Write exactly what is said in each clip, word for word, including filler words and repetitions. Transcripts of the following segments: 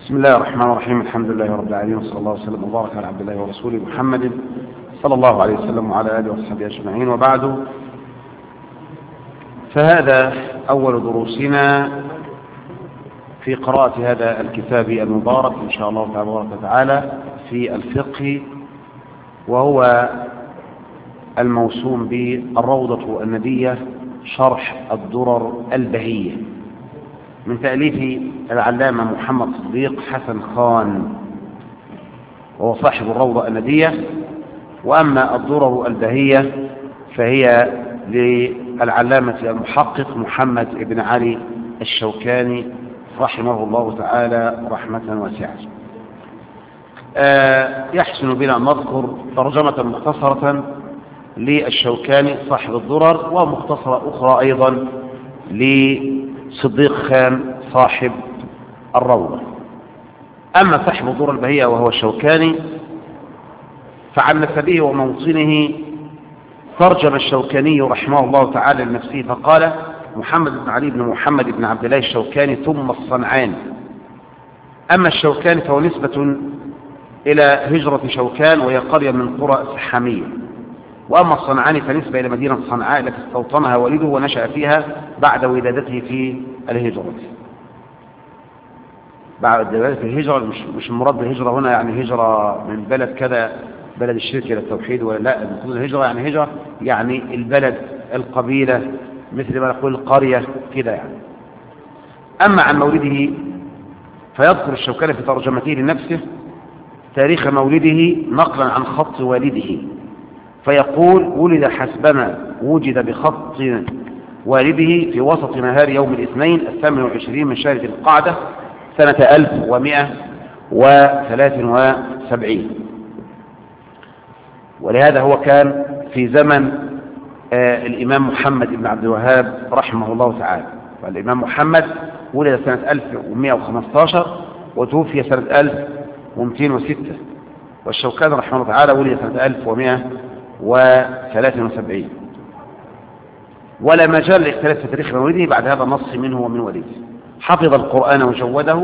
بسم الله الرحمن الرحيم. الحمد لله رب العالمين، وصلى الله وسلم وبارك على عبد الله ورسوله محمد صلى الله عليه وسلم وعلى آله وصحبه أجمعين، وبعد، فهذا أول دروسنا في قراءة هذا الكتاب المبارك إن شاء الله تبارك وتعالى في الفقه، وهو الموسوم بالروضة الندية شرح الدرر البهية من تأليف العلامة محمد صديق حسن خان، وهو صاحب الروضة الندية. وأما الدرر البهية فهي للعلامة المحقق محمد بن علي الشوكاني رحمه الله تعالى رحمة واسعة. آه يحسن بنا أن نذكر ترجمة مختصرة للشوكاني صاحب الدرر، ومختصرة أخرى أيضا لصديق خان صاحب الروضة. أما صاحب الدرر البهية وهو الشوكاني، فعن نسبه وموطنه ترجم الشوكاني رحمه الله تعالى لنفسه فقال: محمد بن علي بن محمد بن عبد الله الشوكاني ثم الصنعاني. أما الشوكاني فهو نسبة إلى هجرة شوكان، وهي قرية من قرى السحامية. وأما الصنعاني فنسبة إلى مدينة صنعاء التي استوطنها والده ونشأ فيها بعد ولادته في الهجرة. بعد ولادته الهجرة، مش مش المراد بالهجرة هنا يعني هجرة من بلد كذا بلد الشرك إلى التوحيد، ولا لا، المقصود الهجرة يعني هجرة يعني البلد، القبيلة، مثل ما نقول القرية كده يعني. أما عن مولده فيذكر الشوكاني في ترجمته لنفسه تاريخ مولده نقلا عن خط والده، فيقول: ولد حسبما وجد بخط والده في وسط نهار يوم الاثنين الثامن والعشرين من شهر ذي القعدة سنة ألف ومئة وثلاث وسبعين. ولهذا هو كان في زمن آه الإمام محمد بن عبد الوهاب رحمه الله تعالى. والإمام محمد ولد سنة ألف ومئة وخمسة عشر وتوفي سنة ألف ومئتين وستة، والشوكاني رحمه الله تعالى ولد سنة ألف ومئة وثلاث وسبعين. ولا مجال لاختلاف في تاريخ مولده بعد هذا النص منه ومن والده. حفظ القرآن وجوده،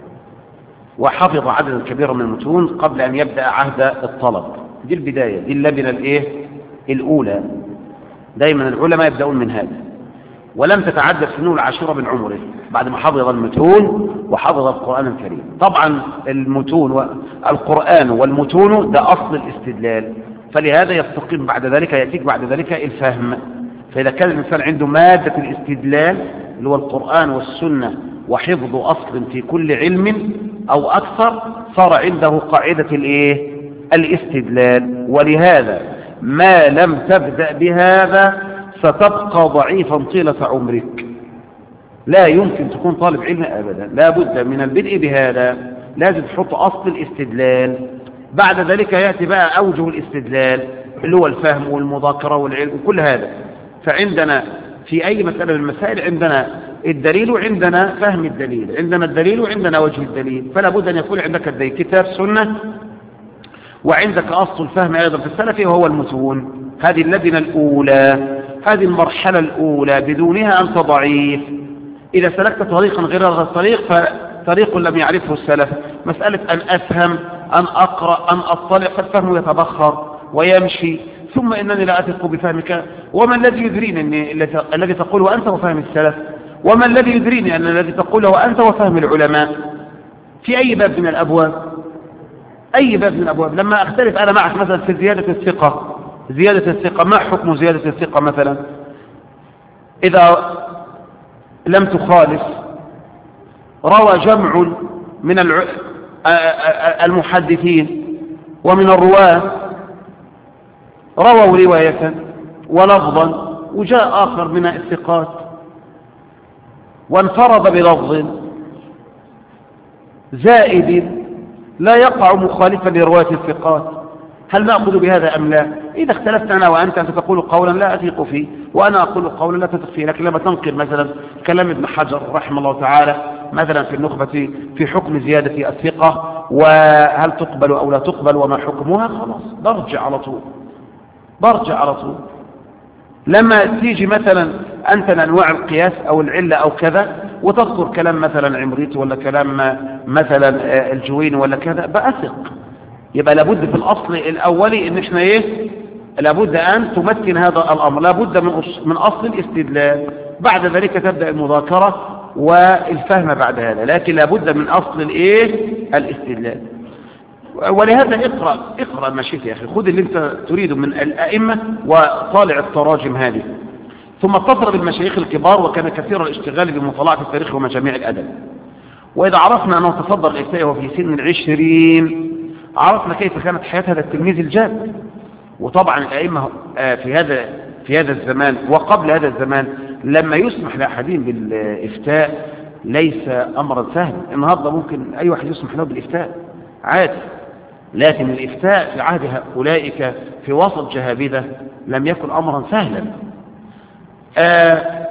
وحفظ عددا كبيرا من المتون قبل أن يبدأ عهد الطلب. دي البداية، دي اللبنة الإيه؟ الأولى. دايما العلماء يبدأون من هذا. ولم تتعدى سنه العاشرة من عمره بعد ما حفظ المتون وحفظ القرآن الكريم. طبعا المتون والقرآن والمتون ده أصل الاستدلال، فلهذا يستقيم بعد ذلك، يأتيك بعد ذلك الفهم. فإذا كان الإنسان عنده مادة الاستدلال اللي هو القرآن والسنة وحفظ أصل في كل علم أو أكثر، صار عنده قاعدة الإيه؟ الاستدلال. ولهذا ما لم تبدأ بهذا ستبقى ضعيفا طيلة عمرك. لا يمكن تكون طالب علم أبدا، لا بد من البدء بهذا. لازم تحط أصل الاستدلال، بعد ذلك يأتي بقى أوجه الاستدلال اللي هو الفهم والمذاكرة والعلم وكل هذا. فعندنا في أي مسألة من المسائل عندنا الدليل وعندنا فهم الدليل، عندنا الدليل وعندنا وجه الدليل. فلا بد أن يكون عندك الدليل كتاب سنة، وعندك أصل الفهم أيضا في السلف وهو المتون. هذه اللبنة الأولى، هذه المرحلة الأولى، بدونها أنت ضعيف. إذا سلكت طريقا غير هذا الطريق فطريق لم يعرفه السلف. مسألة أن أفهم، أن أقرأ، أن أطلع، فالفهم يتبخر ويمشي، ثم إنني لا أثق بفهمك. وما الذي يدريني أن الذي تقوله أنت وفهم السلف؟ وما الذي يدريني أن الذي تقوله أنت وفهم العلماء؟ في أي باب من الأبواب؟ أي باب من الأبواب. لما أختلف أنا معك مثلا في زيادة الثقة، زيادة الثقة ما حكم زيادة الثقة مثلا؟ إذا لم تخالف، روى جمع من المحدثين ومن الرواة رووا رواية ولفظا، وجاء آخر من الثقات وانفرد بلفظ زائد لا يقع مخالفا لرواية الثقات، هل نأخذ بهذا أم لا؟ إذا اختلفت أنا وأنت، أنت تقول قولا لا أثق فيه وأنا أقول قولا لا تثق فيه. لكن لما تنقل مثلا كلام ابن حجر رحمه الله تعالى مثلا في النخبة في حكم زيادة الثقة وهل تقبل أو لا تقبل وما حكمها، خلاص برجع على طول، برجع على طول. لما تيجي مثلا أنت أنواع القياس أو العلة أو كذا، وتذكر كلام مثلا عمريتي ولا كلام مثلا الجويني ولا كذا بأثق. يبقى لابد في الأصل الأولي إن إحنا إيه؟ لابد أن تمكن هذا الأمر، لابد من من أصل الاستدلال، بعد ذلك تبدأ المذاكرة والفهم بعد هذا، لكن لابد من أصل الإيه؟ الاستدلال. ولهذا اقرأ اقرأ ما شئت يا أخي، خذ اللي أنت تريده من الأئمة وطالع التراجم هذه، ثم اتصل بالمشايخ الكبار، وكان كثير الاشتغال بمطالعة التاريخ ومجاميع الأدب. وإذا عرفنا أنه تصدر الإفتاء وفي سن العشرين، عرفنا كيف كانت حياة هذا التلميذ الجاد. وطبعا الأئمة في هذا في هذا الزمان وقبل هذا الزمان لما يسمح لأحدهم بالإفتاء ليس أمرا سهلا. النهارده ممكن أي واحد يسمح له بالإفتاء عادي، لكن الإفتاء في عهد أولئك في وسط جهابذة لم يكن أمرا سهلا. آه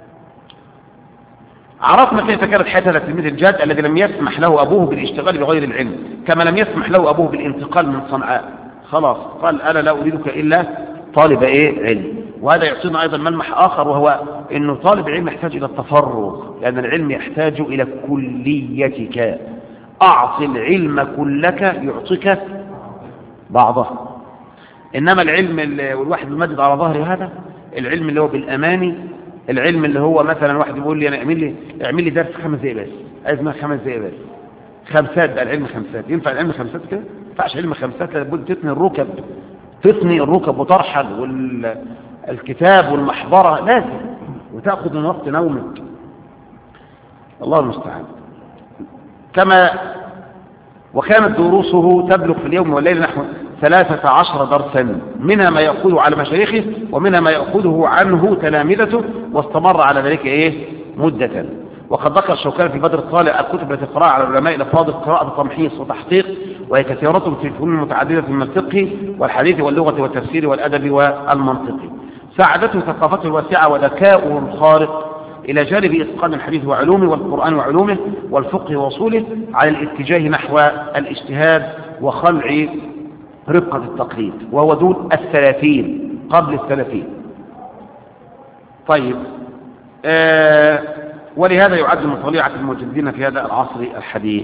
عرفنا كيف كانت حياة هذا التلميذ الجاد الذي لم يسمح له أبوه بالاشتغال بغير العلم، كما لم يسمح له أبوه بالانتقال من صنعاء. خلاص قال أنا لا أريدك إلا طالب إيه؟ علم. وهذا يعطينا أيضا ملمح آخر، وهو أنه طالب العلم يحتاج إلى التفرغ، لأن العلم يحتاج إلى كليتك. أعط العلم كلك يعطيك بعضه. إنما العلم والواحد المجد على ظهر هذا العلم اللي هو بالأماني، العلم اللي هو مثلا واحد يقول لي أنا اعمل لي اعمل لي درس خمس دقايق بس، أزمة خمس دقايق بس، خمسات بقى العلم خمسات. ينفع العلم خمسات كده؟ ما ينفعش علم خمسات، لابد تثني الركب، تثني الركب وترحل والكتاب والمحضرة لازم، وتأخذ من وقت نومك. الله المستعان. كما وكانت دروسه تبلغ في اليوم والليل نحو ثلاثة عشر درسا، منها ما يأخذه على مشايخه ومنها ما يأخذه عنه تلامذته، واستمر على ذلك إيه؟ مدة. وقد ذكر الشوكاني في بدر الطالع الكتب التي قرأها على العلماء الأفاضل قراءة تمحيص وتحقيق، وهي كثيرة في الفنون المتعددة من الفقه والحديث واللغة والتفسير والأدب والمنطق. ساعدته ثقافته الواسعة وذكاؤه الخارق إلى جانب إتقان الحديث وعلومه والقرآن وعلومه والفقه وصوله على الاتجاه نحو الاجتهاد وخلع رقة التقليد، وهو دون الثلاثين قبل الثلاثين. طيب آه ولهذا يعد من طليعة المجددين في هذا العصر الحديث.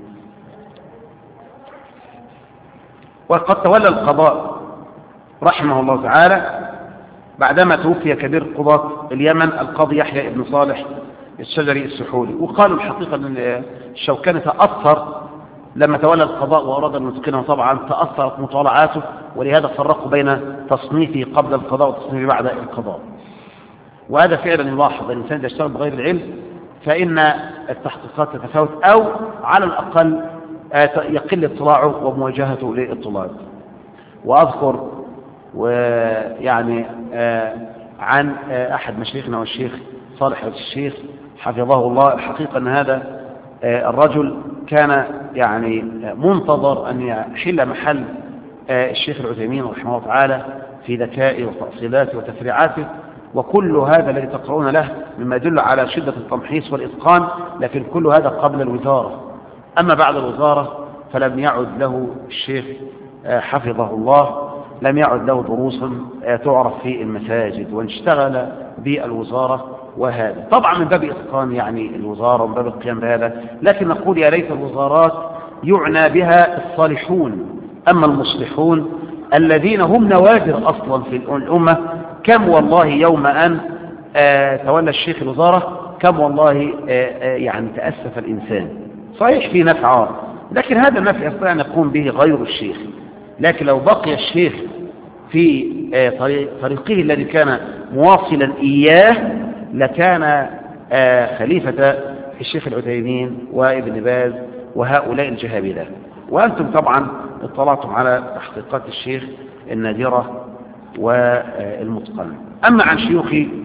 وقد تولى القضاء رحمه الله تعالى بعدما توفي كبير قضاة اليمن القاضي يحيى بن صالح الشجري السحولي. وقالوا الحقيقة أن الشوكاني تأثر لما تولى القضاء وأراد أن يتقنه، طبعا تأثرت مطالعاته، ولهذا فرقوا بين تصنيفه قبل القضاء وتصنيفه بعد القضاء. وهذا فعلا يلاحظ الإنسان إذا اشتغل بغير العلم فإن التحقيقات تتفاوت، أو على الأقل يقل اطلاعه ومواجهته للطلاب. وأذكر ويعني عن أحد مشايخنا والشيخ صالح الشيخ حفظه الله، الحقيقة أن هذا الرجل كان يعني منتظر أن يحل محل الشيخ العثيمين رحمه الله تعالى في ذكائه وتأصيلاته وتفريعاته، وكل هذا الذي تقرؤون له مما يدل على شدة التمحيص والإتقان، لكن كل هذا قبل الوزارة. أما بعد الوزارة فلم يعد له الشيخ حفظه الله لم يعد له دروس تعرف في المساجد، واشتغل بالوزارة. وهذا طبعا من باب إتقان يعني الوزارة ومن باب القيام بهذا، لكن نقول يا ليت الوزارات يعنى بها الصالحون، أما المصلحون الذين هم نوادر أصلا في الأمة، كم والله يوم أن آه تولى الشيخ الوزارة كم والله آه آه يعني تأسف الإنسان. صحيح في نفع، لكن هذا النفع يستطيع أن يقوم به غير الشيخ. لكن لو بقي الشيخ في آه طريق طريقه الذي كان مواصلا إياه لكان آه خليفة الشيخ العثيمين وابن باز وهؤلاء الجهابذة. وأنتم طبعا اطلعتم على تحقيقات الشيخ النادرة والمتقنة. أما عن شيوخ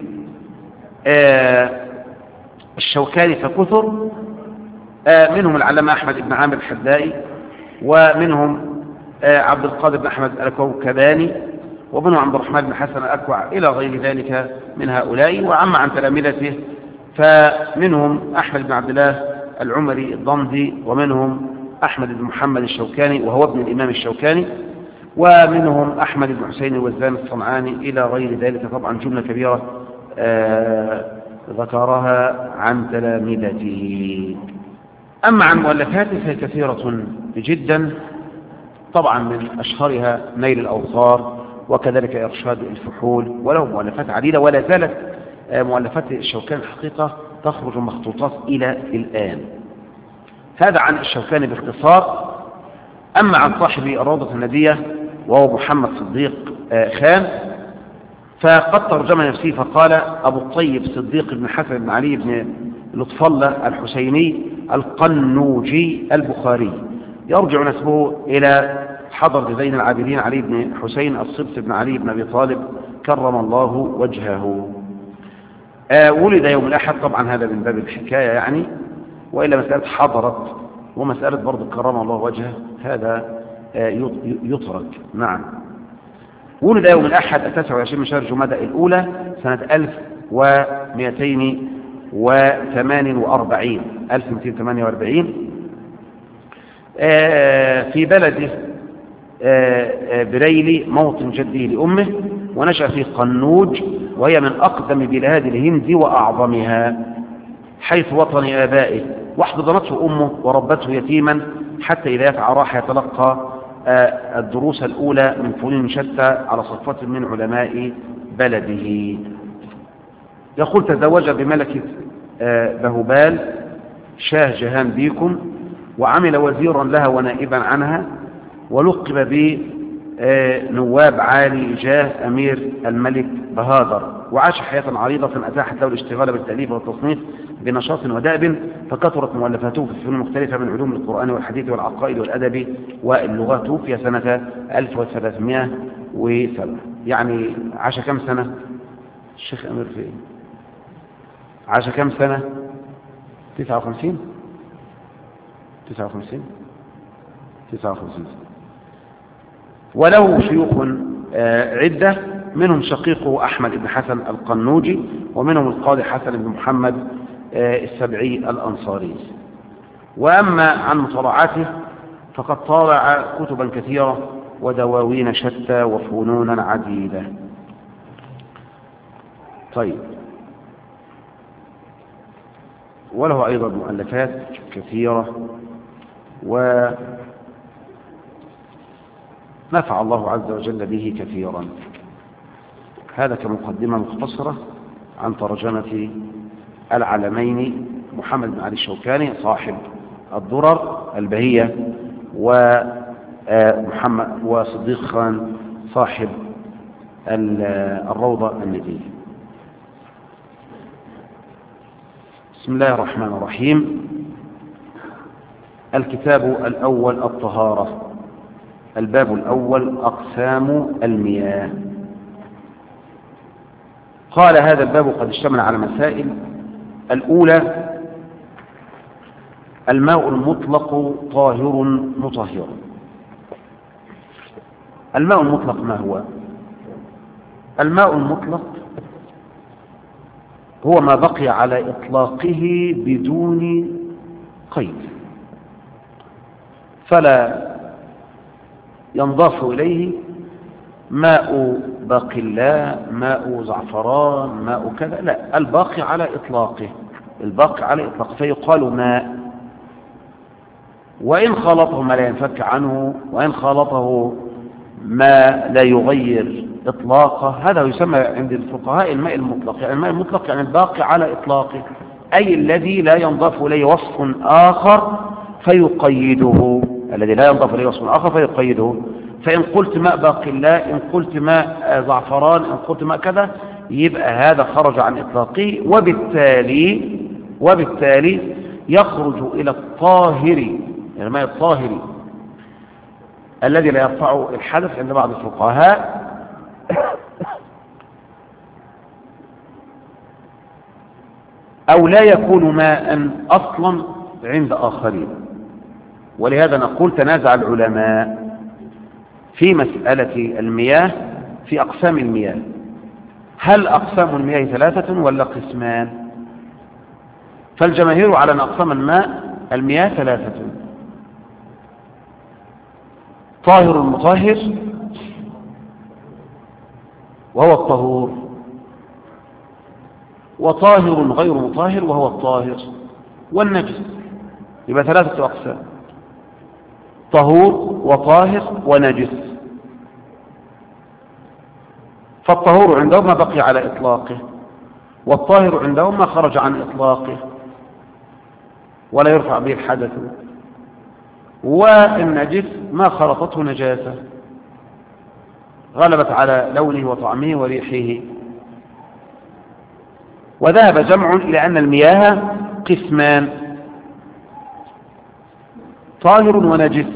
آه الشوكاني فكثر، آه منهم العلامة أحمد بن عامر الحدائي، ومنهم آه عبد القادر بن أحمد الكوكباني، ومنهم عبد الرحمن بن حسن الأكوع إلى غير ذلك من هؤلاء. وأما عن تلامذته فمنهم أحمد بن عبد الله العمري الضمدي، ومنهم أحمد بن محمد الشوكاني وهو ابن الإمام الشوكاني، ومنهم أحمد بن حسين الوزان الصنعاني إلى غير ذلك. طبعا جملة كبيرة آه ذكرها عن تلامذته. أما عن مؤلفاته فهي كثيرة جدا، طبعا من أشهرها نيل الأوطار، وكذلك إرشاد الفحول، وله مؤلفات عديدة، ولا زالت مؤلفات الشوكاني الحقيقة تخرج مخطوطات إلى الآن. هذا عن الشوكاني باختصار. أما عن صاحب الروضة الندية وهو محمد صديق خان، فقد ترجم نفسه فقال: أبو الطيب صديق بن حسن بن علي بن لطف الله الحسيني القنوجي البخاري، يرجع نسبه إلى حضر زين العابدين علي بن حسين الصبت بن علي بن أبي طالب كرم الله وجهه. آه ولد يوم الأحد، طبعا هذا من باب الحكاية يعني، وإلا مسألة حضرت ومسألة برضه كرم الله وجهه هذا آه يترك. نعم، ولد يوم الأحد التاسع والعشرين من شهر جمادى الأولى سنة ألف ومئتين وثمان وأربعين ألف ومئتين وثمانية وأربعين في بلده بريلي موطن جده لأمه، ونشأ في قنوج، وهي من أقدم بلاد الهند وأعظمها، حيث وطن آبائه، واحتضنته أمه وربته يتيما حتى إذا يسعى راح يتلقى الدروس الأولى من فنون شتى على صفوة من علماء بلده. يقول: تزوج بملكة بهبال شاه جهان بيكم، وعمل وزيرا لها ونائبا عنها، ولقب بنواب عالي جاه أمير الملك بهادر، وعاش حياة عريضة أتاحت له الاشتغال بالتأليف والتصنيف بنشاط ودأب، فكثرت مؤلفاته في الفنون المختلفة من علوم القرآن والحديث والعقائد والأدب واللغة. توفي سنة ألف وثلاثمائة وسبعة. يعني عاش كم سنة الشيخ أمير في عاش كم سنة؟ تسعة وخمسين تسعة وخمسين تسعة وخمسين سنة. وله شيوخ عدة، منهم شقيقه أحمد بن حسن القنوجي، ومنهم القاضي حسن بن محمد السبعي الأنصاري. وأما عن مطالعاته فقد طالع كتبا كثيرة ودواوين شتى وفنونا عديدة. طيب، وله أيضا مؤلفات كثيرة، ونفع الله عز وجل به كثيرا. هذا كمقدمة مختصرة عن ترجمة العلمين محمد بن علي الشوكاني صاحب الدرر البهية، ومحمد وصديق خان صاحب الروضة الندية. بسم الله الرحمن الرحيم. الكتاب الأول الطهارة. الباب الأول أقسام المياه. قال: هذا الباب قد اشتمل على مسائل. الأولى: الماء المطلق طاهر مطهر. الماء المطلق ما هو؟ الماء المطلق هو ما بقي على إطلاقه بدون قيد، فلا ينضاف إليه ماء باقلاء، ماء زعفران، ماء كذا، لا، الباقي على إطلاقه، الباقي على إطلاقه فيقال ماء. وإن خالطه ما لا ينفك عنه، وإن خالطه ما لا يغير إطلاقه، هذا يسمى عند الفقهاء الماء المطلق. يعني الماء المطلق يعني الباقي على إطلاقه، أي الذي لا ينضاف إليه وصف آخر فيقيده، الذي لا ينضاف إليه وصف آخر فيقيده. فإن قلت ماء باقلاء، إن قلت ماء زعفران، إن قلت ماء كذا، يبقى هذا خرج عن إطلاقه، وبالتالي وبالتالي يخرج إلى الطاهر، يعني الماء الطاهر الذي لا يرفع الحدث عند بعض الفقهاء، أو لا يكون ماء أصلا عند آخرين. ولهذا نقول: تنازع العلماء في مسألة المياه، في أقسام المياه، هل أقسام المياه ثلاثة ولا قسمان؟ فالجماهير على أن أقسام الماء المياه ثلاثة: طاهر مطهر، وهو الطهور، وطاهر غير مطهر وهو الطاهر والنجس. يبقى ثلاثة أقسام: طهور وطاهر ونجس. فالطهور عندهم ما بقي على إطلاقه، والطاهر عندهم ما خرج عن إطلاقه ولا يرفع به الحدث، والنجس ما خلطته نجاسة غلبت على لونه وطعمه وريحه. وذهب جمع لأن المياه قسمان: طاهر ونجس،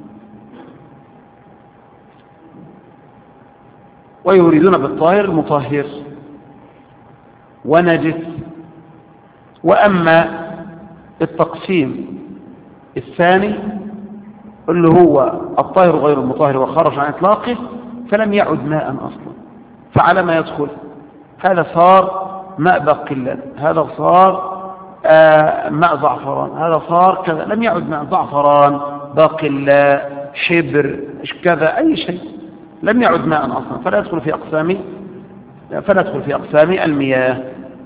ويريدون بالطاهر المطهر ونجس. وأما التقسيم الثاني اللي هو الطاهر غير المطهر وخرج عن إطلاقه فلم يعد ماء أصلا، فعلى ما يدخل هذا صار ماء باقلة، هذا صار آه ماء زعفران، هذا صار كذا، لم يعد ماء زعفران باقلة حبر كذا أي شيء، لم يعد ماء أصلا، فلا يدخل في أقسام فلا يدخل في أقسام المياه.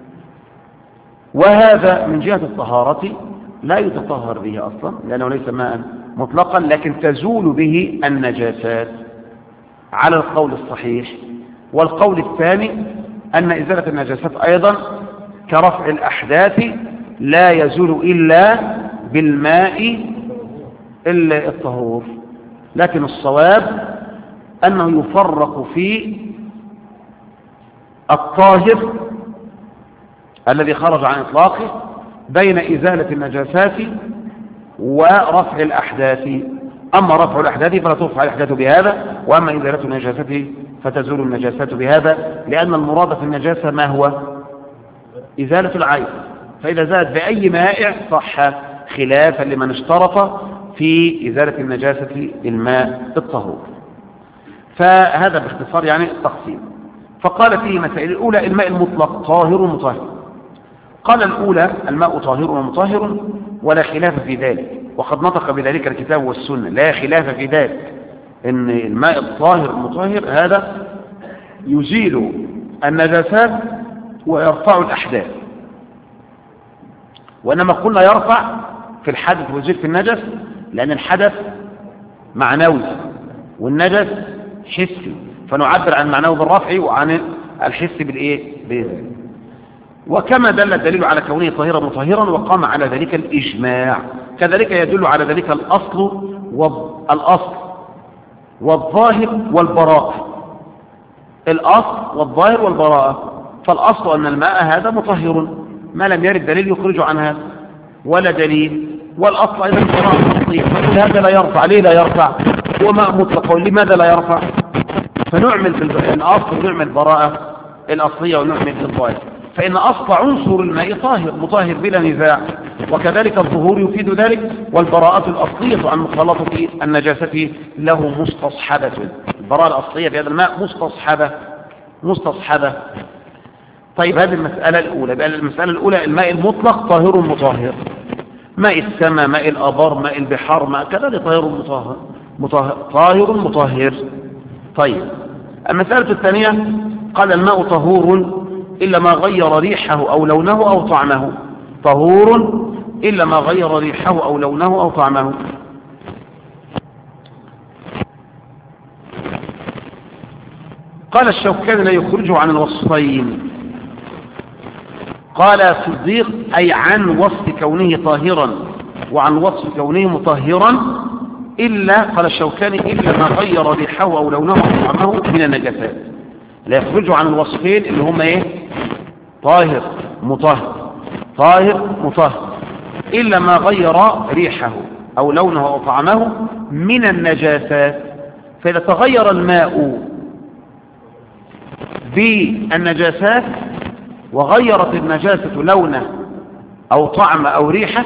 وهذا من جهة الطهارة لا يتطهر به أصلا لأنه ليس ماء مطلقا، لكن تزول به النجاسات على القول الصحيح. والقول الثاني أن إزالة النجاسات أيضا كرفع الأحداث لا يزول إلا بالماء إلا الطهور، لكن الصواب أنه يفرق في الطاهر الذي خرج عن إطلاقه بين إزالة النجاسات ورفع الأحداث. أما رفع الأحداث فلا ترفع الأحداث بهذا، وأما إزالة النجاسات فتزول النجاسات بهذا، لأن المراد في النجاسة ما هو؟ إزالة العيب، فإذا زالت بأي مائع صح، خلافا لمن اشترط في إزالة النجاسة الماء الطهور. فهذا باختصار يعني التقسيم. فقال فيه مسائل: الأولى الماء المطلق طاهر مطهر. قال الأولى الماء طاهر ومطهر ولا خلاف في ذلك، وقد نطق بذلك الكتاب والسنة، لا خلاف في ذلك ان الماء الطاهر المطهر هذا يزيل النجاسات ويرفع الأحداث. وإنما قلنا يرفع في الحدث ويزيل في النجس لأن الحدث معنوي والنجس حسي، فنعبر عن المعنوي بالرفع وعن الحس بالإيه؟ بالإزالة. وكما دل الدليل على كونه طاهرا مطهرا وقام على ذلك الإجماع، كذلك يدل على ذلك الأصل والأصل والظاهر والبراءة. الأصل والظاهر والبراءة، فالأصل أن الماء هذا مطهر ما لم يرد دليل يخرج عن هذا ولا دليل، والأصل أيضا البراءة الأصلية، فنقول هذا لا يرفع. ليه لا يرفع؟ هو ماء مطلق، لماذا لا يرفع؟ فنعمل في الأصل ونعمل براءة الأصلية ونعمل في الظاهر، فإن أصل عنصر الماء طاهر مطهر بلا نزاع، وكذلك الظهور يفيد ذلك، والبراءة الأصلية عن مخالطة النجاسة له مستصحبة. البراءة الأصلية في هذا الماء مستصحبة مستصحبة. طيب هذه المسألة الأولى. بقى المسألة الأولى الماء المطلق طاهر مطهر، ماء السماء ماء الأبار ماء البحار ماء كذلك طاهر مطهر مطهر طاهر مطهر. طيب المسألة الثانية قال الماء طهور إلا ما غير ريحه أو لونه أو طعمه. طهور إلا ما غير ريحه أو لونه أو طعمه. قال الشوكاني لا يخرجه عن الوصفين. قال صديق أي عن وصف كونه طاهرا وعن وصف كونه مطهرا، إلا قال الشوكاني إلا ما غير ريحه أو لونه أو طعمه من النجاسات. لا يخرجه عن الوصفين اللي هم ايه؟ طاهر مطهر طاهر مطهر، إلا ما غير ريحه أو لونه أو طعمه من النجاسات. فإذا تغير الماء بالنجاسات وغيرت النجاسة لونه أو طعم أو ريحة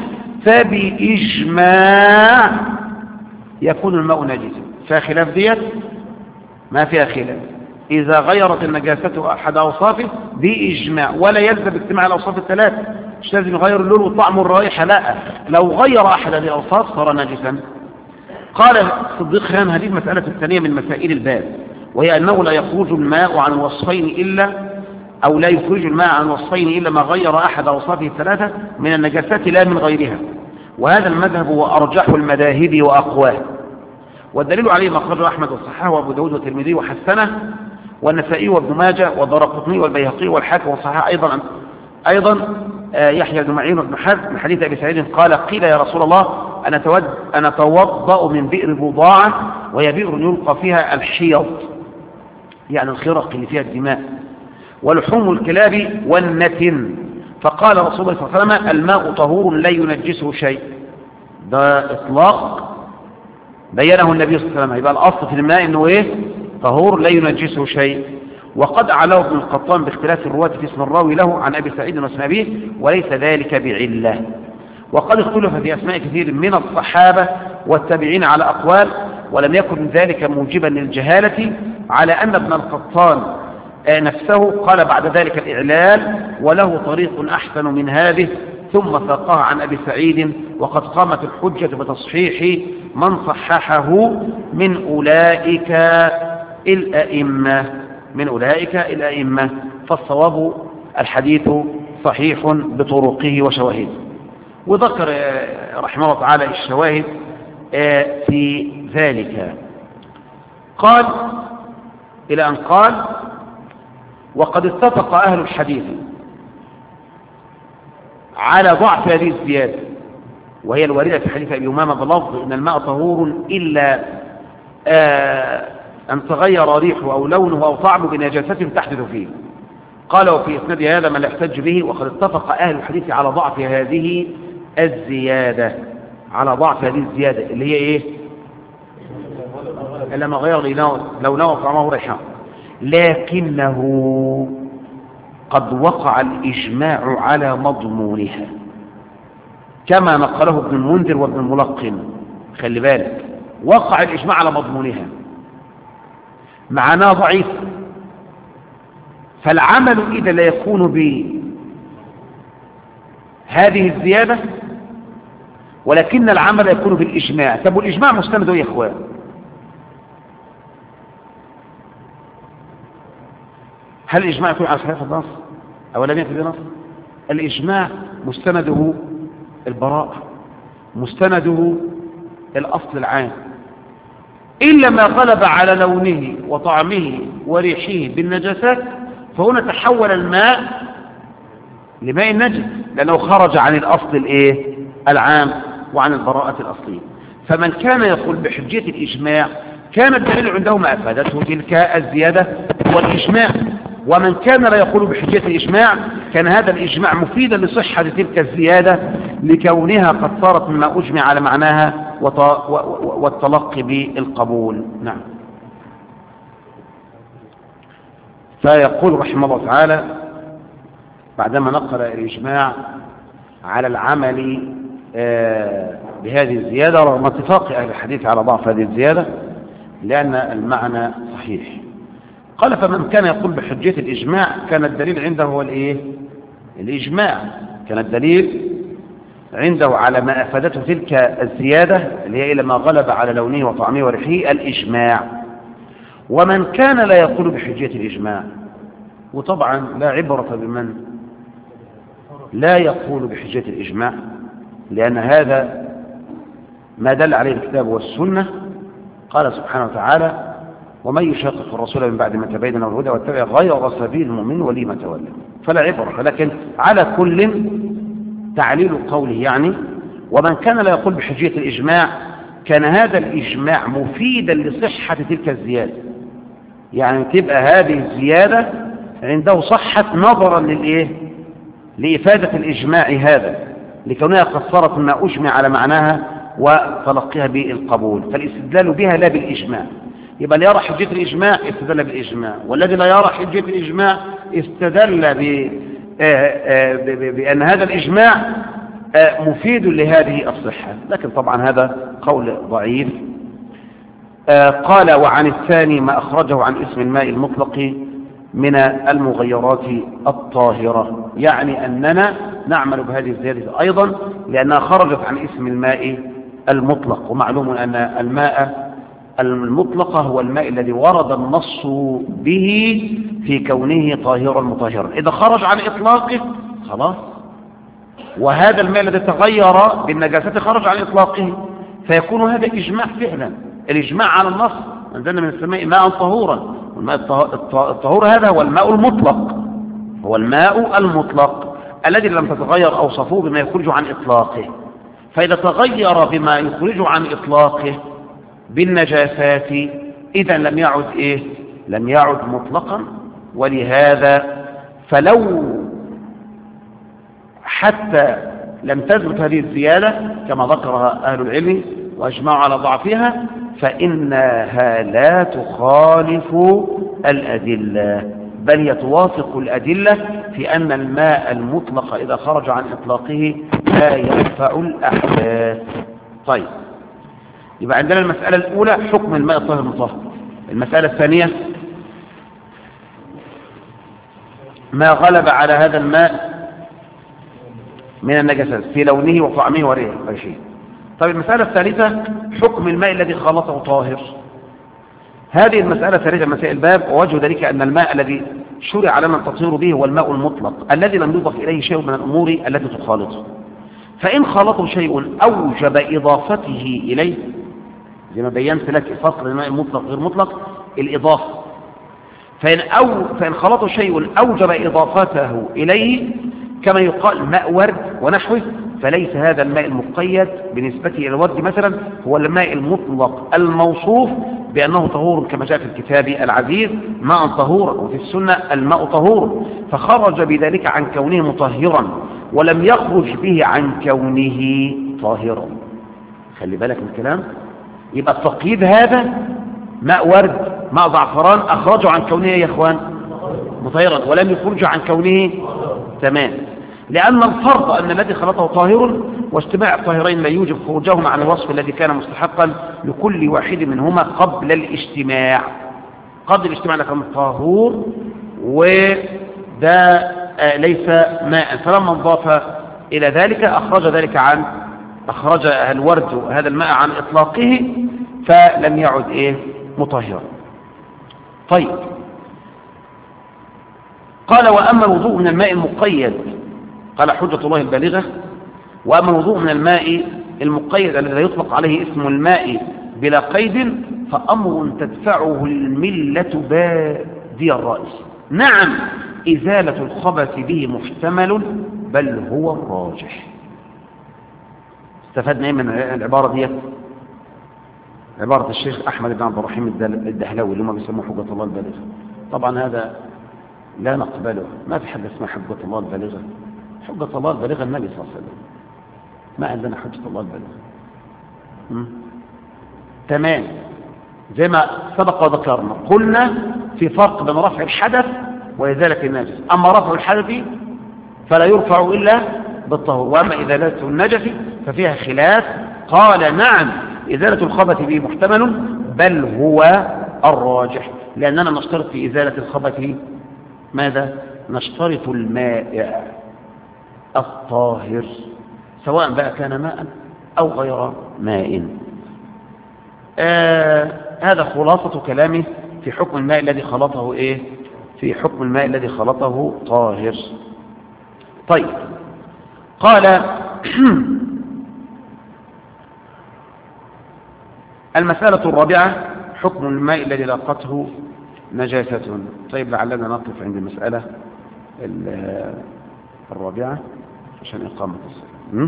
فبإجماع يكون الماء نجسا. فيها خلاف ديت؟ ما فيها خلاف. إذا غيرت النجاسة أحد أوصافه بإجماع، ولا يلزم اجتماع الأوصاف الثلاث، مش لازم يغير اللون والطعم والرائحة، لا، لو غير أحد هذه الأوصاف صار نجسا. قال صديق خان هذه المسألة الثانية من مسائل الباب، وهي أنه لا يخرج الماء عن الوصفين إلا أو لا يخرج الماء عن وصفين إلا ما غير أحد أوصافه الثلاثة من النجاسات لا من غيرها. وهذا المذهب هو أرجح المذاهب وأقواه، والدليل عليه ما أخرجه أحمد وصححه وأبو داود والترمذي وحسنه والنسائي وابن ماجه والدارقطني والبيهقي والحاكم وصححه أيضا أيضا يحيى بن معين وابن حزم من حديث أبي سعيد قال قيل يا رسول الله أنا تود أنا أتوضأ من بئر بضاعة وهي بئر يلقى فيها الحيض، يعني الخرق اللي فيها الدماء، ولحوم الكلاب والنتن، فقال رسول الله صلى الله عليه وسلم الماء طهور لا ينجسه شيء. ده إطلاق بينه النبي صلى الله عليه وسلم، يبقى الأصل في الماء إنه إيه؟ طهور لا ينجسه شيء. وقد علاه ابن القطان باختلاف الرواة في اسم الراوي له عن أبي سعيد واسم أبيه، وليس ذلك بعلة. وقد اختلف في أسماء كثير من الصحابة والتابعين على أقوال، ولم يكن ذلك موجبا للجهالة، على أن ابن القطان نفسه قال بعد ذلك الإعلال وله طريق أحسن من هذه، ثم ساقها عن أبي سعيد، وقد قامت الحجة بتصحيح من صححه من أولئك الأئمة من أولئك الأئمة فالصواب الحديث صحيح بطرقه وشواهده. وذكر رحمه الله تعالى الشواهد في ذلك، قال إلى أن قال وقد اتفق أهل الحديث على ضعف هذه الزيادة، وهي الواردة في حديث أبي أمامة بلفظ إن الماء طهور إلا أن تغير ريحه أو لونه أو طعمه بنجاسة تحدث فيه. قال وفي إسناد هذا من لا يحتج به، وقد اتفق أهل الحديث على ضعف هذه الزيادة على ضعف هذه الزيادة اللي هي إيه؟ إلا ما غير لونه وطعمه وريحه، لكنه قد وقع الإجماع على مضمونها كما نقله ابن المنذر وابن الملقن. خلي بالك، وقع الإجماع على مضمونها معناه ضعيف، فالعمل إذا لا يكون بهذه الزيادة، ولكن العمل يكون بالإجماع. طب والإجماع مستند يا إخوان؟ هل الإجماع يكون على صحيح النص أو لم يكن بنص؟ الإجماع مستنده البراءة، مستنده الأصل العام، إلا ما غلب على لونه وطعمه وريحه بالنجاسات، فهنا تحول الماء لماء النجس لأنه خرج عن الأصل الإيه؟ العام وعن البراءة الأصلية. فمن كان يقول بحجية الإجماع كان الدليل عنده ما أفادته تلك الزيادة والإجماع، ومن كان لا يقول بحجية الإجماع كان هذا الإجماع مفيدا لصحة تلك الزيادة لكونها قد صارت مما أجمع على معناها والتلقي بالقبول. نعم. فيقول رحمه الله تعالى بعدما نقل الإجماع على العمل بهذه الزيادة رغم اتفاق أهل الحديث على ضعف هذه الزيادة لأن المعنى صحيح، قال فمن كان يقول بحجية الإجماع كان الدليل عنده هو الإيه؟ الإجماع، كان الدليل عنده على ما أفادته تلك الزيادة اللي هي إلى ما غلب على لونه وطعمه وريحه الإجماع. ومن كان لا يقول بحجية الإجماع، وطبعا لا عبرة بمن لا يقول بحجية الإجماع، لأن هذا ما دل عليه الكتاب والسنة. قال سبحانه وتعالى ومن يشاقق الرسول من بعد ما تبين له الهدى واتبع غير سبيل المؤمنين ولي ما تولى، فلا عبرة. لكن على كل تعليل قوله يعني ومن كان لا يقول بحجية الإجماع كان هذا الإجماع مفيدا لصحة تلك الزيادة، يعني تبقى هذه الزيادة عنده صحة نظرا للإيه؟ لإفادة الإجماع هذا لكونها قد صارت ما أجمع على معناها وتلقيها بالقبول، فالاستدلال بها لا بالإجماع. يبقى اللي يرى حجية الإجماع استدل بالإجماع، والذي لا يرى حجية الإجماع استدل ب بأن هذا الإجماع مفيد لهذه الصحة، لكن طبعا هذا قول ضعيف. قال وعن الثاني ما أخرجه عن اسم الماء المطلق من المغيرات الطاهرة، يعني أننا نعمل بهذه الزيادة أيضا لأنها خرجت عن اسم الماء المطلق، ومعلوم أن الماء المطلقة هو الماء الذي ورد النص به في كونه طاهرا مطهرا. إذا خرج عن إطلاقه خلاص، وهذا الماء الذي تغير بالنجاسة خرج عن إطلاقه، فيكون هذا إجماع فعلا. الإجماع على النص أنزلنا من السماء ماء طهورا، والماء الطهور هذا هو الماء المطلق، هو الماء المطلق الذي لم تتغير أوصفه بما يخرج عن إطلاقه. فإذا تغير بما يخرج عن إطلاقه بالنجاسات إذا لم يعد إيه؟ لم يعد مطلقا. ولهذا فلو حتى لم تثبت هذه الزيادة كما ذكرها أهل العلم وأجمعوا على ضعفها، فإنها لا تخالف الأدلة، بل هي توافق الأدلة في أن الماء المطلق إذا خرج عن إطلاقه لا يرفع الأحداث. طيب، يبقى عندنا المسألة الأولى حكم الماء الطاهر المطهر. المسألة الثانية ما غلب على هذا الماء من النجاسات في لونه وطعمه وريحه. طيب، المسألة الثالثة حكم الماء الذي خلطه طاهر. هذه المسألة ثالثة مسائل الباب، ووجه ذلك أن الماء الذي شرع لنا التطهير به هو الماء المطلق الذي لم يضف إليه شيء من الأمور التي تخالطه. فإن خالطه شيء أوجب إضافته إليه، زي ما بينت لك فصل الماء المطلق غير مطلق الإضافة، فإن, أو فإن خلطه شيء أوجب إضافته إليه كما يقال ماء ورد ونحوه، فليس هذا الماء المقيد بالنسبة إلى الورد مثلا هو الماء المطلق الموصوف بأنه طهور كما جاء في الكتاب العزيز ماء طهور، وفي السنة الماء طهور، فخرج بذلك عن كونه مطهرا ولم يخرج به عن كونه طاهرا. خلي بالك من الكلام. يبقى التقييد هذا ماء ورد ماء زعفران أخرجه عن كونه يا إخوان مطهرا ولم يخرج عن كونه تمام، لأن الفرض أن الذي خلطه طاهر، واجتماع الطاهرين لا يوجب خروجهما عن الوصف الذي كان مستحقا لكل واحد منهما قبل الاجتماع. قبل الاجتماع لكان طاهور وده ليس ماء، فلما انضاف إلى ذلك أخرج ذلك عن أخرج الورد هذا الماء عن إطلاقه فلم يعد إيه مطهرا. طيب، قال وأما الوضوء من الماء المقيد، قال حجة الله البالغة وأما الوضوء من الماء المقيد الذي لا يطلق عليه اسم الماء بلا قيد فأمر تدفعه الملة بادي الرأي. نعم، إزالة الخبث به محتمل بل هو الراجح. استفدنا ايه من العبارة دي؟ عبارة الشيخ أحمد بن عبد الرحيم الدهلوي اللي هم بيسموه حجة الله البالغة. طبعا هذا لا نقبله، ما في حاجة اسمها حجة الله البالغة. حجة الله البالغة النبي صلى الله عليه وسلم، ما عندنا حجة الله البالغة. تمام، زي ما سبق وذكرنا قلنا في فرق بين رفع الحدث وإزالة النجس. أما رفع الحدث فلا يرفع إلا بالطهور، وأما إزالة النجس ففيها خلاف. قال نعم، إزالة الخبث به محتمل بل هو الراجح، لأننا نشترط في إزالة الخبث ماذا؟ نشترط الماء الطاهر سواء بقى كان ماء أو غير ماء. آه هذا خلاصة كلامه في حكم الماء الذي خلطه إيه؟ في حكم الماء الذي خلطه طاهر. طيب، قال المسألة الرابعة حكم الماء الذي لاقته نجاسة. طيب، لعلنا نقف عند المسألة الرابعة عشان إقامة الصلاة.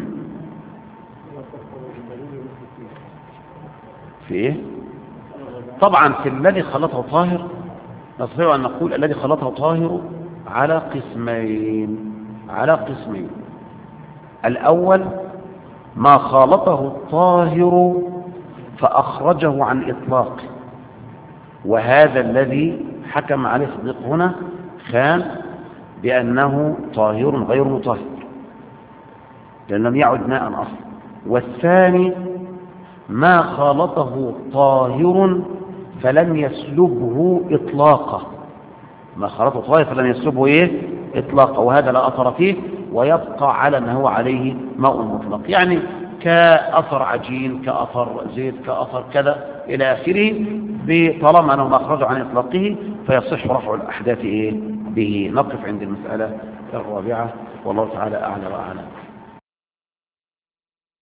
في إيه؟ طبعا في الذي خلطه طاهر نستطيع أن نقول الذي خلطه طاهر على قسمين على قسمين الأول ما خالطه الطاهر فأخرجه عن إطلاق، وهذا الذي حكم عليه الصديق هنا كان بأنه طاهر غير مطهر لأن لم يعد ماء أصلا. والثاني ما خالطه طاهر فلم يسلبه إطلاقا، ما خالطه طاهر فلم يسلبه إيه؟ إطلاقا، وهذا لا أثر فيه ويبقى على ما هو عليه ماء مطلق. يعني كأثر عجين، كأثر زيت، كأثر كذا إلى آخره، طالما أنه ما أخرجه عن إطلاقه فيصح رفع الأحداث إيه به. نقف عند المسألة الرابعة، والله تعالى أعلى وأعلم.